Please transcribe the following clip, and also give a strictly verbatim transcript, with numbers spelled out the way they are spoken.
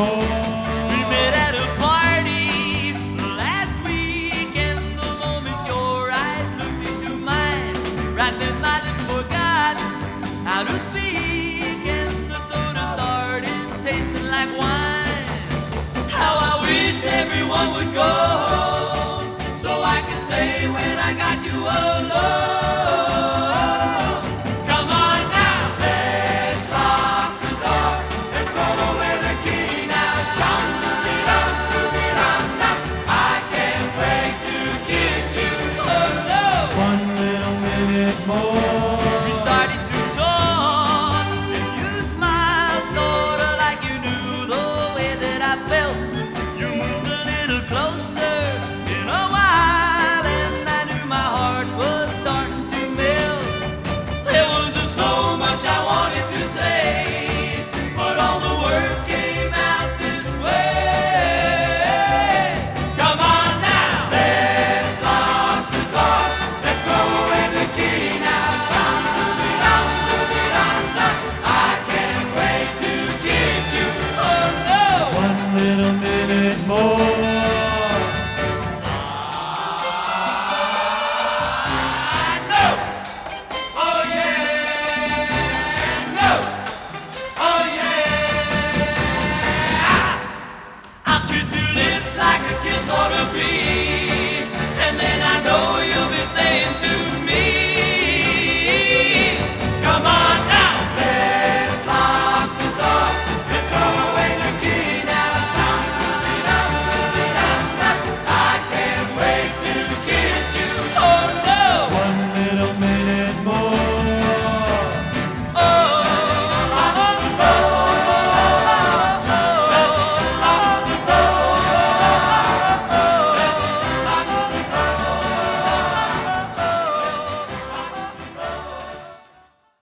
We met at a party last week, and the moment your eyes looked into mine, right then my lips forgot how to speak, and the soda started tasting like wine. How I wished everyone would go home, so I could say when I got you alone. Come on now, let's lock the door and throw away the key now. Shum-dee-dum, doo-dee-dum-dum. I can't wait to kiss you. Oh no! One little minute more. We started to talk, and you smiled sorta like you knew the way that I felt.